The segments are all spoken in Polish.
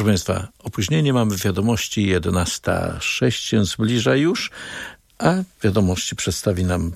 Państwa, opóźnienie mamy, wiadomości 11:06 się zbliża już, a wiadomości przedstawi nam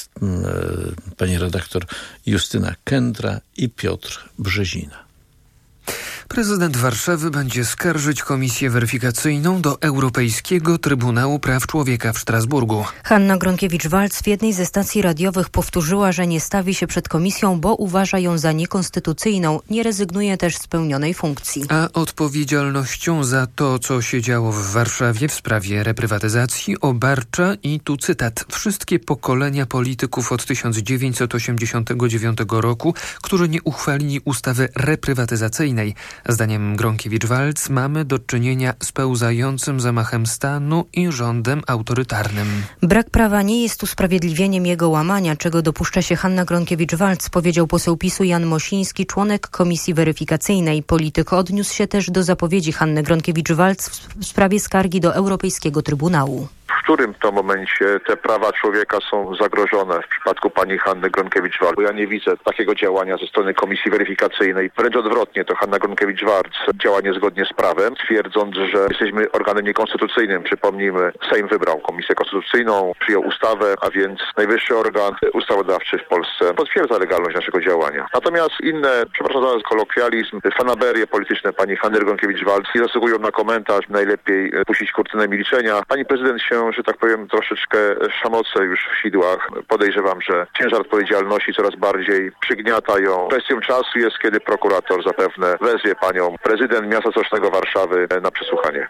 pani redaktor Justyna Kędra i Piotr Brzezina. Prezydent Warszawy będzie skarżyć komisję weryfikacyjną do Europejskiego Trybunału Praw Człowieka w Strasburgu. Hanna Gronkiewicz-Waltz w jednej ze stacji radiowych powtórzyła, że nie stawi się przed komisją, bo uważa ją za niekonstytucyjną. Nie rezygnuje też z pełnionej funkcji. A odpowiedzialnością za to, co się działo w Warszawie w sprawie reprywatyzacji obarcza, i tu cytat, wszystkie pokolenia polityków od 1989 roku, którzy nie uchwalili ustawy reprywatyzacyjnej. Zdaniem Gronkiewicz-Waltz mamy do czynienia z pełzającym zamachem stanu i rządem autorytarnym. Brak prawa nie jest usprawiedliwieniem jego łamania, czego dopuszcza się Hanna Gronkiewicz-Waltz, powiedział poseł PiS-u Jan Mosiński, członek komisji weryfikacyjnej. Polityk odniósł się też do zapowiedzi Hanny Gronkiewicz-Waltz w sprawie skargi do Europejskiego Trybunału. W którym to momencie te prawa człowieka są zagrożone w przypadku pani Hanny Gronkiewicz-Waltz? Bo ja nie widzę takiego działania ze strony komisji weryfikacyjnej. Wręcz odwrotnie, to Hanna Gronkiewicz-Waltz działa niezgodnie z prawem, twierdząc, że jesteśmy organem niekonstytucyjnym. Przypomnijmy, Sejm wybrał komisję konstytucyjną, przyjął ustawę, a więc najwyższy organ ustawodawczy w Polsce potwierdza legalność naszego działania. Natomiast inne, przepraszam za kolokwializm, fanaberie polityczne pani Hanny Gronkiewicz-Waltz nie zasługują na komentarz. Najlepiej puścić kurtynę milczenia. Pani prezydent się, że tak powiem, troszeczkę szamoce już w sidłach. Podejrzewam, że ciężar odpowiedzialności coraz bardziej przygniata ją. Kwestią czasu jest, kiedy prokurator zapewne wezwie panią prezydent miasta stołecznego Warszawy na przesłuchanie.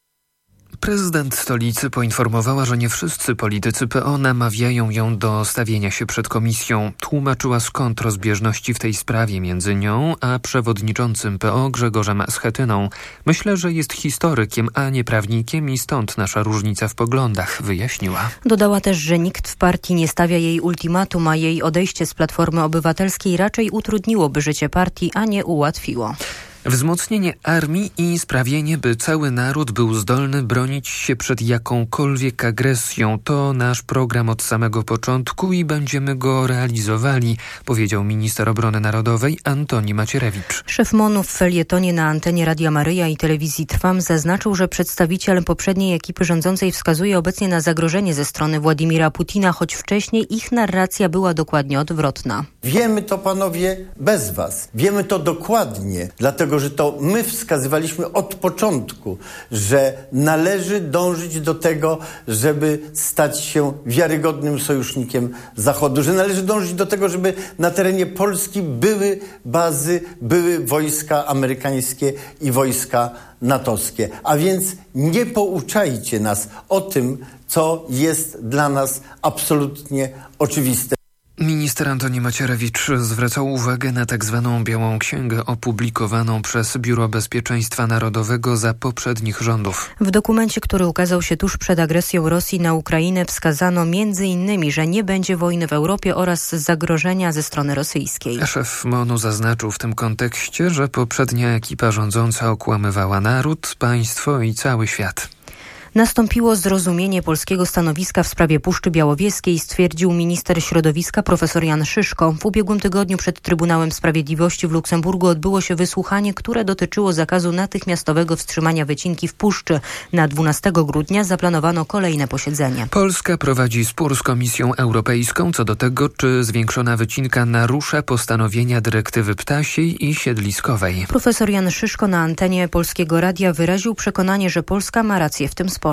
Prezydent stolicy poinformowała, że nie wszyscy politycy PO namawiają ją do stawienia się przed komisją. Tłumaczyła, skąd rozbieżności w tej sprawie między nią a przewodniczącym PO Grzegorzem Schetyną. Myślę, że jest historykiem, a nie prawnikiem i stąd nasza różnica w poglądach, wyjaśniła. Dodała też, że nikt w partii nie stawia jej ultimatum, a jej odejście z Platformy Obywatelskiej raczej utrudniłoby życie partii, a nie ułatwiło. Wzmocnienie armii i sprawienie, by cały naród był zdolny bronić się przed jakąkolwiek agresją. To nasz program od samego początku i będziemy go realizowali, powiedział minister obrony narodowej Antoni Macierewicz. Szef MON-u w felietonie na antenie Radia Maryja i telewizji Trwam zaznaczył, że przedstawiciel poprzedniej ekipy rządzącej wskazuje obecnie na zagrożenie ze strony Władimira Putina, choć wcześniej ich narracja była dokładnie odwrotna. Wiemy to, panowie, bez was. Wiemy to dokładnie, dlatego że to my wskazywaliśmy od początku, że należy dążyć do tego, żeby stać się wiarygodnym sojusznikiem Zachodu, że należy dążyć do tego, żeby na terenie Polski były bazy, były wojska amerykańskie i wojska natowskie. A więc nie pouczajcie nas o tym, co jest dla nas absolutnie oczywiste. Minister Antoni Macierewicz zwracał uwagę na tak zwaną Białą Księgę opublikowaną przez Biuro Bezpieczeństwa Narodowego za poprzednich rządów. W dokumencie, który ukazał się tuż przed agresją Rosji na Ukrainę, wskazano m.in., że nie będzie wojny w Europie oraz zagrożenia ze strony rosyjskiej. Szef MON-u zaznaczył w tym kontekście, że poprzednia ekipa rządząca okłamywała naród, państwo i cały świat. Nastąpiło zrozumienie polskiego stanowiska w sprawie Puszczy Białowieskiej, stwierdził minister środowiska profesor Jan Szyszko. W ubiegłym tygodniu przed Trybunałem Sprawiedliwości w Luksemburgu odbyło się wysłuchanie, które dotyczyło zakazu natychmiastowego wstrzymania wycinki w puszczy. Na 12 grudnia zaplanowano kolejne posiedzenie. Polska prowadzi spór z Komisją Europejską co do tego, czy zwiększona wycinka narusza postanowienia dyrektywy ptasiej i siedliskowej. Profesor Jan Szyszko na antenie Polskiego Radia wyraził przekonanie, że Polska ma rację w tym sporze.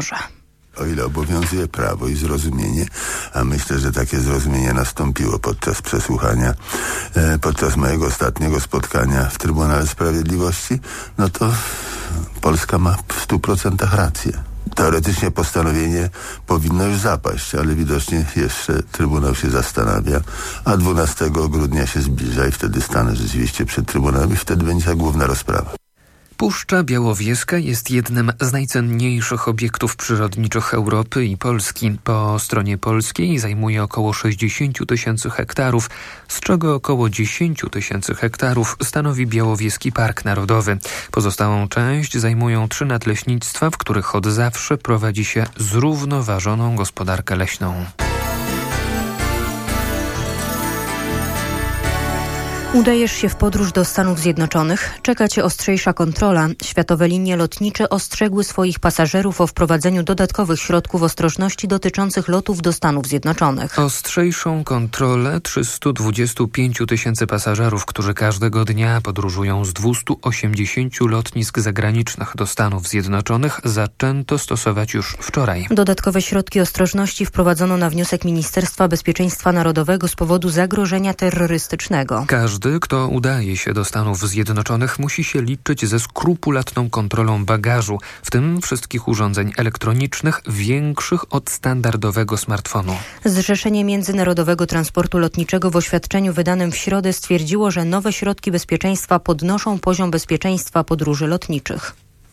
O ile obowiązuje prawo i zrozumienie, a myślę, że takie zrozumienie nastąpiło podczas przesłuchania, podczas mojego ostatniego spotkania w Trybunale Sprawiedliwości, no to Polska ma w 100% rację. Teoretycznie postanowienie powinno już zapaść, ale widocznie jeszcze Trybunał się zastanawia, a 12 grudnia się zbliża i wtedy stanę rzeczywiście przed Trybunałem i wtedy będzie ta główna rozprawa. Puszcza Białowieska jest jednym z najcenniejszych obiektów przyrodniczych Europy i Polski. Po stronie polskiej zajmuje około 60 000 hektarów, z czego około 10 000 hektarów stanowi Białowieski Park Narodowy. Pozostałą część zajmują 3 nadleśnictwa, w których od zawsze prowadzi się zrównoważoną gospodarkę leśną. Udajesz się w podróż do Stanów Zjednoczonych? Czeka Cię ostrzejsza kontrola. Światowe linie lotnicze ostrzegły swoich pasażerów o wprowadzeniu dodatkowych środków ostrożności dotyczących lotów do Stanów Zjednoczonych. Ostrzejszą kontrolę 325 000 pasażerów, którzy każdego dnia podróżują z 280 lotnisk zagranicznych do Stanów Zjednoczonych, zaczęto stosować już wczoraj. Dodatkowe środki ostrożności wprowadzono na wniosek Ministerstwa Bezpieczeństwa Narodowego z powodu zagrożenia terrorystycznego. Każdy, kto udaje się do Stanów Zjednoczonych, musi się liczyć ze skrupulatną kontrolą bagażu, w tym wszystkich urządzeń elektronicznych większych od standardowego smartfonu. Zrzeszenie Międzynarodowego Transportu Lotniczego w oświadczeniu wydanym w środę stwierdziło, że nowe środki bezpieczeństwa podnoszą poziom bezpieczeństwa podróży lotniczych.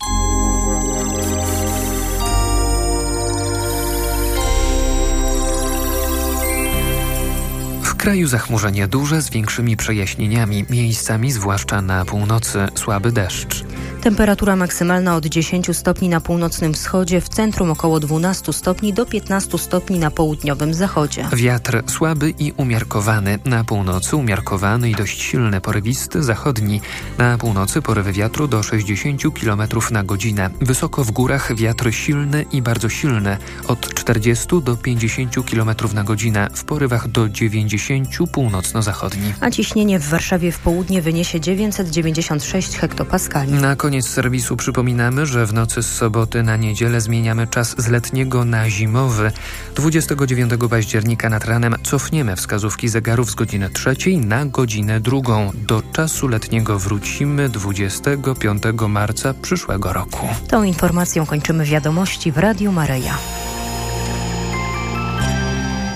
W kraju zachmurzenie duże z większymi przejaśnieniami, miejscami zwłaszcza na północy słaby deszcz. Temperatura maksymalna od 10 stopni na północnym wschodzie, w centrum około 12 stopni do 15 stopni na południowym zachodzie. Wiatr słaby i umiarkowany. Na północy umiarkowany i dość silny, porywisty, zachodni. Na północy porywy wiatru do 60 km na godzinę. Wysoko w górach wiatr silny i bardzo silny. Od 40 do 50 km na godzinę. W porywach do 90 północno-zachodni. A ciśnienie w Warszawie w południe wyniesie 996 hektopaskali. Na koniec serwisu przypominamy, że w nocy z soboty na niedzielę zmieniamy czas z letniego na zimowy. 29 października nad ranem cofniemy wskazówki zegarów z godziny 3 na godzinę 2. Do czasu letniego wrócimy 25 marca przyszłego roku. Tą informacją kończymy wiadomości w Radiu Maryja.